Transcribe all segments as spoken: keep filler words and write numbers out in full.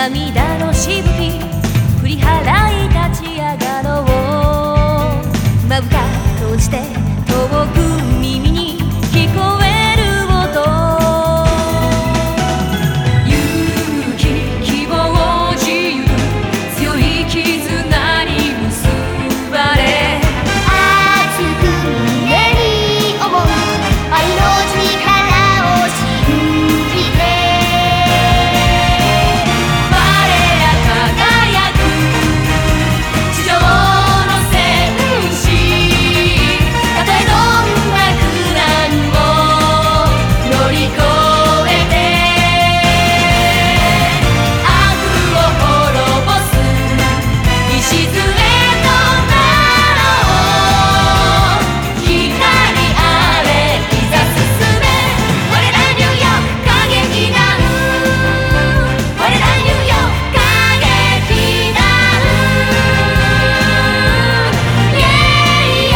涙のしぶき振り払い立ち上がろう。まぶた閉じて遠く耳に聞こえる音、勇気希望自由強い絆に結ばれ、 熱く胸に思う愛の力を信じて、 我ら輝く地上の戦士、たとえどんな苦難を乗り越えて悪を滅ぼす礎となろう。光あれいざ進め、我らニューヨーク過激な我らニューヨーク過激なイエイイエ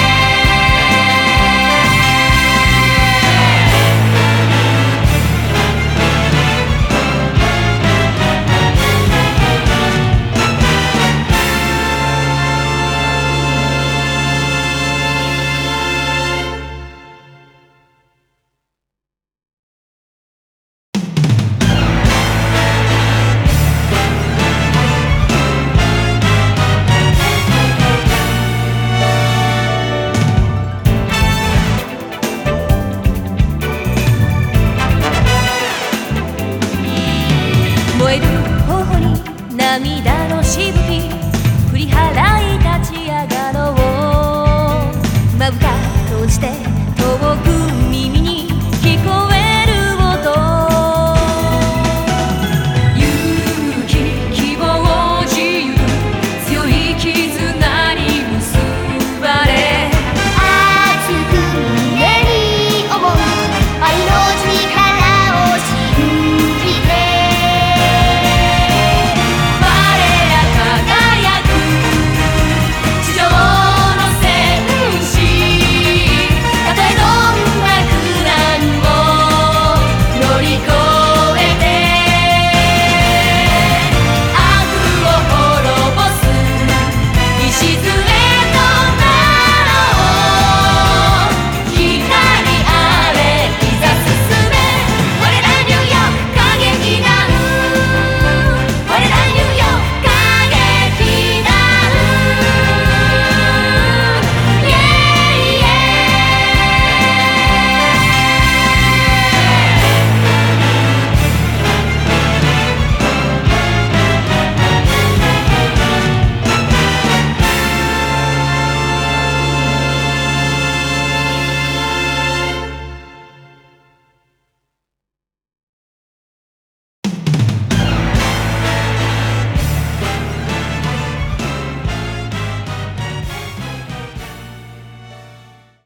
燃える頬に涙のしぶき振り払い立ち上がろう。まぶた閉じて